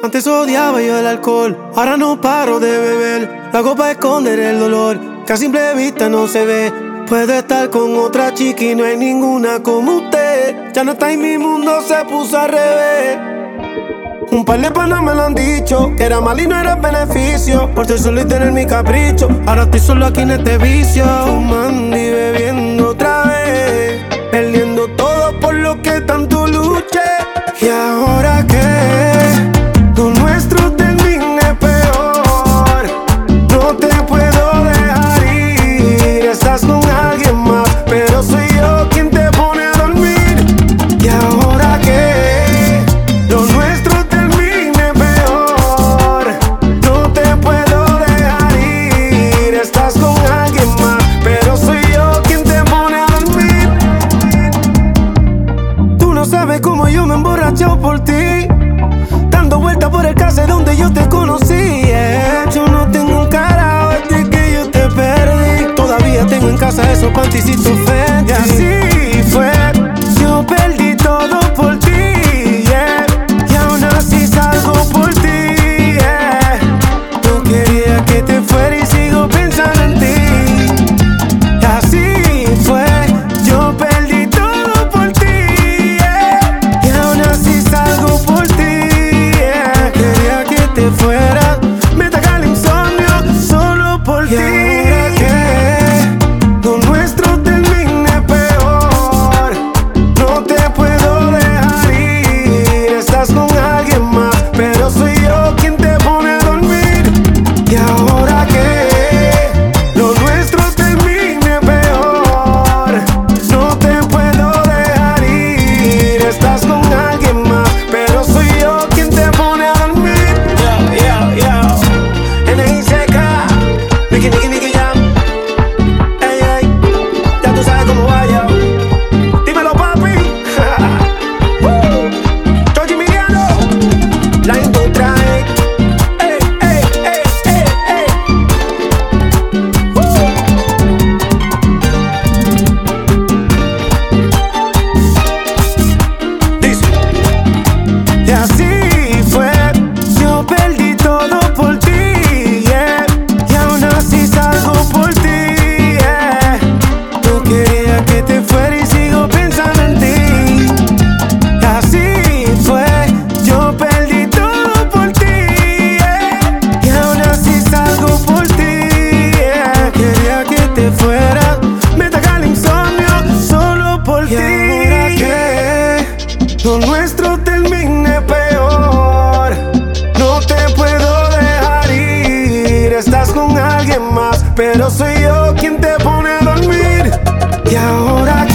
Antes odiaba yo el alcohol, ahora no paro de beber. La copa esconder el dolor, que a simple vista no se ve. Puedo estar con otra chica y no hay ninguna como usted. Ya no está en mi mundo, se puso al revés. Un par de panas me lo han dicho, que era mal y no era beneficio, por ser solo y tener mi capricho. Ahora estoy solo aquí en este vicio, fumando y bebiendo otra vez, perdiendo todo por lo que tanto luché. Y ahora que lo nuestro termine peor, no te puedo dejar ir. Estás con alguien más, pero soy yo quien te pone a dormir. Y ahora que lo nuestro termine peor, no te puedo dejar ir. Estás con alguien más, pero soy yo quien te pone a dormir. Tú no sabes cómo yo me he emborrachado por ti, dando vueltas por el case donde yo te conocí. Yo no tengo un carajo desde que yo te perdí. Todavía tengo en casa esos panticitos Fendi. Y así fue, yo perdí todo por ti, yeah. Y aún así salgo por ti, yeah. No quería que te fuera y sigo pensando en ti. Y así fue, yo perdí todo por ti, yeah. Y aún así salgo por ti, yeah. Quería que te fueras, me ataca el insomnio solo por ti. Ahora que lo nuestro termine peor, no te puedo dejar ir. Estás con alguien más, pero soy yo quien te pone a dormir. Y ahora que lo nuestro termine peor, no te puedo dejar ir. Estás con alguien más, pero soy yo quien te pone a dormir. NICK, Nicky Jam. Ey, ey, ya tú sabes cómo vaya. Dímelo, papi. Georgie Emiliano, la industria. Ey, ey, ey, ey, ey. Dice. Y así fue, yo perdí todo por ti, yeah. Y aún así salgo por ti, yeah. No quería que te fuera y sigo pensando en ti. Y así fue, yo perdí todo por ti, yeah. Y aún así salgo por ti, yeah. Quería que te fueras, me ataca el insomnio solo por ti. Y ahora que lo nuestro termine peor, no te puedo dejar ir. Estás con alguien más, pero soy yo quien te pone a dormir. Y ahora